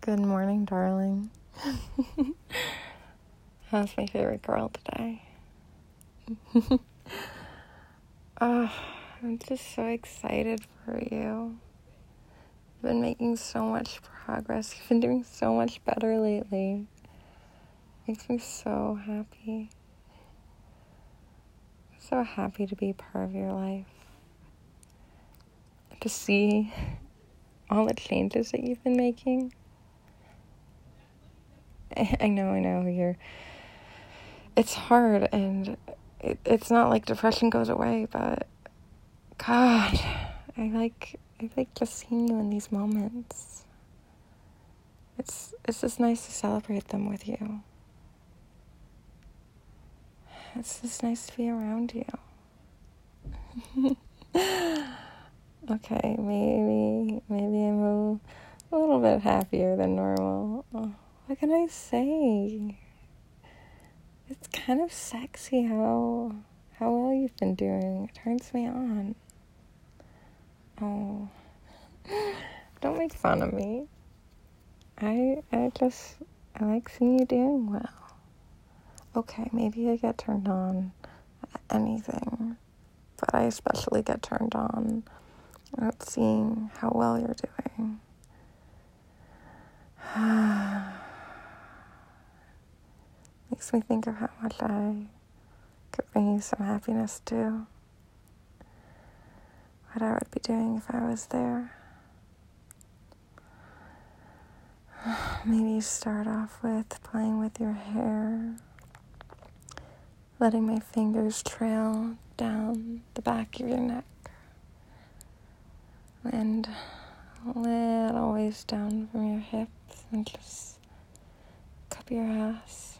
Good morning, darling. How's my favorite girl today? I'm just so excited for you. You've been making so much progress. You've been doing so much better lately. Makes me so happy. So happy to be part of your life. To see all the changes that you've been making. I know, it's hard, and it's not like depression goes away, but God, I like just seeing you in these moments. It's just nice to celebrate them with you. It's just nice to be around you. Okay, maybe I'm a little bit happier than normal. What can I say? It's kind of sexy how well you've been doing. It turns me on. Oh, don't make fun of me. I like seeing you doing well. Okay, maybe I get turned on at anything, but I especially get turned on at seeing how well you're doing. Makes me think of how much I could bring you some happiness too. What I would be doing if I was there. Maybe start off with playing with your hair, letting my fingers trail down the back of your neck, and a little ways down from your hips, and just cup your ass.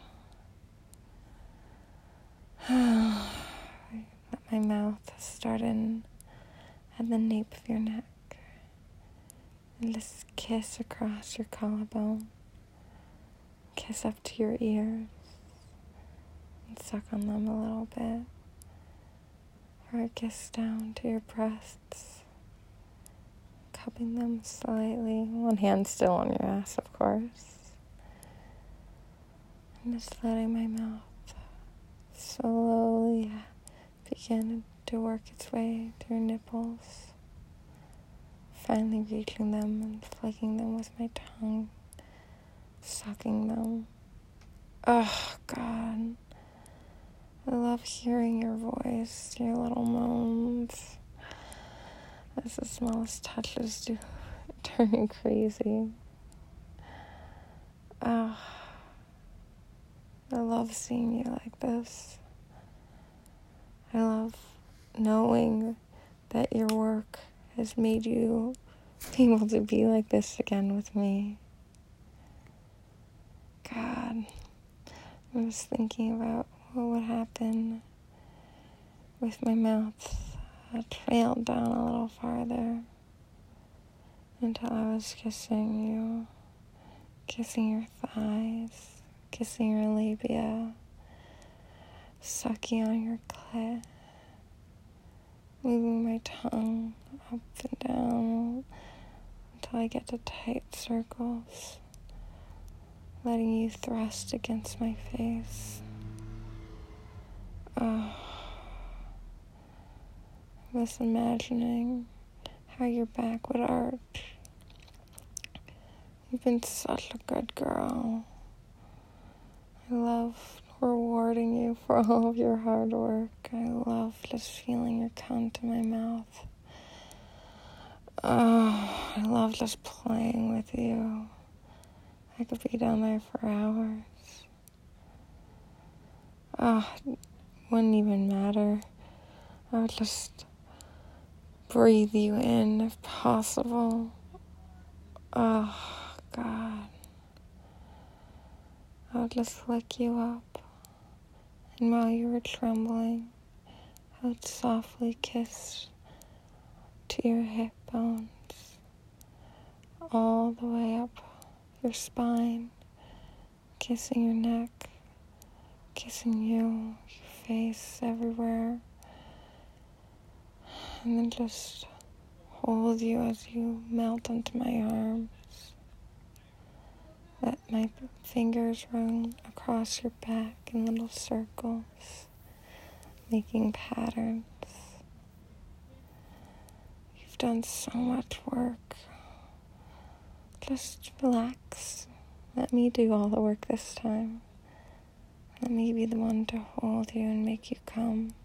Let my mouth start in at the nape of your neck, and just kiss across your collarbone, kiss up to your ears, and suck on them a little bit, or a kiss down to your breasts, cupping them slightly, one hand still on your ass, of course, and just letting my mouth slowly begin to work its way to your nipples, finally reaching them and flicking them with my tongue, sucking them. Oh, God. I love hearing your voice, your little moans, as the smallest touches do turn you crazy. Oh, I love seeing you like this. I love knowing that your work has made you be able to be like this again with me. God, I was thinking about what would happen with my mouth trailed down a little farther until I was kissing you, kissing your thighs, kissing your labia, sucking on your clit, moving my tongue up and down until I get to tight circles, letting you thrust against my face. Oh, I was imagining how your back would arch. You've been such a good girl. I love rewarding you for all of your hard work. I love just feeling your cunt in my mouth. Oh, I love just playing with you. I could be down there for hours. Oh, it wouldn't even matter. I would just breathe you in if possible. Oh, God. I would just lick you up. And while you were trembling, I would softly kiss to your hip bones, all the way up your spine, kissing your neck, kissing you, your face, everywhere, and then just hold you as you melt into my arms. Let my fingers run across your back in little circles, making patterns. You've done so much work. Just relax. Let me do all the work this time. Let me be the one to hold you and make you come.